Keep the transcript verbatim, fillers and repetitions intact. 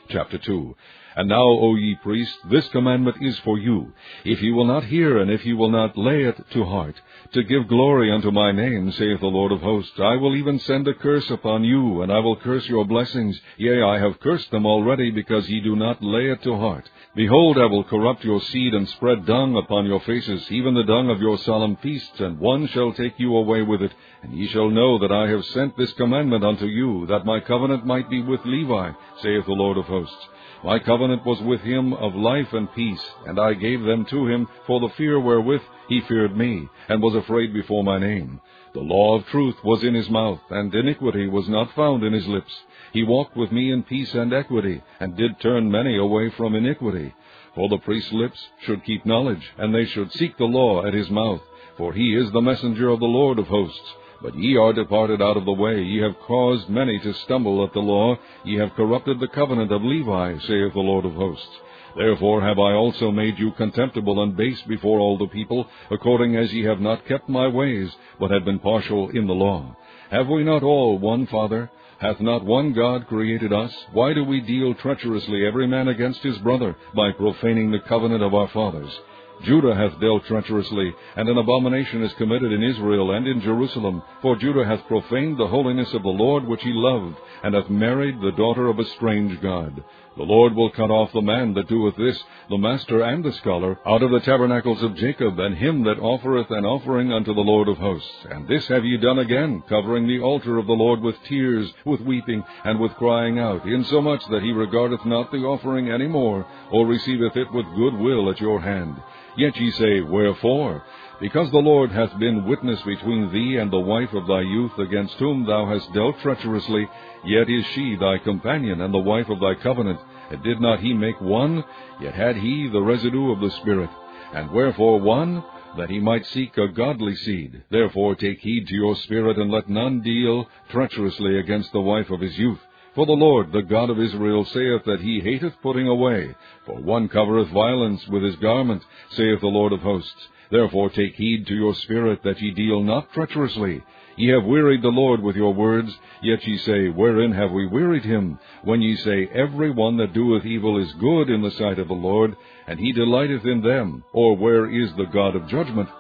Chapter two. And now, O ye priests, this commandment is for you, if ye will not hear, and if ye will not lay it to heart, to give glory unto my name, saith the Lord of hosts, I will even send a curse upon you, and I will curse your blessings. Yea, I have cursed them already, because ye do not lay it to heart. Behold, I will corrupt your seed, and spread dung upon your faces, even the dung of your solemn feasts, and one shall take you away with it. And ye shall know that I have sent this commandment unto you, that my covenant might be with Levi, saith the Lord of hosts. My covenant was with him of life and peace, and I gave them to him for the fear wherewith he feared me, and was afraid before my name. The law of truth was in his mouth, and iniquity was not found in his lips. He walked with me in peace and equity, and did turn many away from iniquity. For the priest's lips should keep knowledge, and they should seek the law at his mouth. For he is the messenger of the Lord of hosts. But ye are departed out of the way. Ye have caused many to stumble at the law. Ye have corrupted the covenant of Levi, saith the Lord of hosts. Therefore have I also made you contemptible and base before all the people, according as ye have not kept my ways, but have been partial in the law. Have we not all one Father? Hath not one God created us? Why do we deal treacherously every man against his brother, by profaning the covenant of our fathers? Judah hath dealt treacherously, and an abomination is committed in Israel and in Jerusalem. For Judah hath profaned the holiness of the Lord which he loved, and hath married the daughter of a strange god. The Lord will cut off the man that doeth this, the master and the scholar, out of the tabernacles of Jacob, and him that offereth an offering unto the Lord of hosts. And this have ye done again, covering the altar of the Lord with tears, with weeping, and with crying out, insomuch that he regardeth not the offering any more, or receiveth it with good will at your hand. Yet ye say, Wherefore? Because the Lord hath been witness between thee and the wife of thy youth, against whom thou hast dealt treacherously, yet is she thy companion, and the wife of thy covenant. And did not he make one? Yet had he the residue of the Spirit. And wherefore one? That he might seek a godly seed. Therefore take heed to your spirit, and let none deal treacherously against the wife of his youth. For the Lord, the God of Israel, saith that he hateth putting away. For one covereth violence with his garment, saith the Lord of hosts. Therefore take heed to your spirit, that ye deal not treacherously. Ye have wearied the Lord with your words, yet ye say, Wherein have we wearied him? When ye say, Every one that doeth evil is good in the sight of the Lord, and he delighteth in them. Or where is the God of judgment?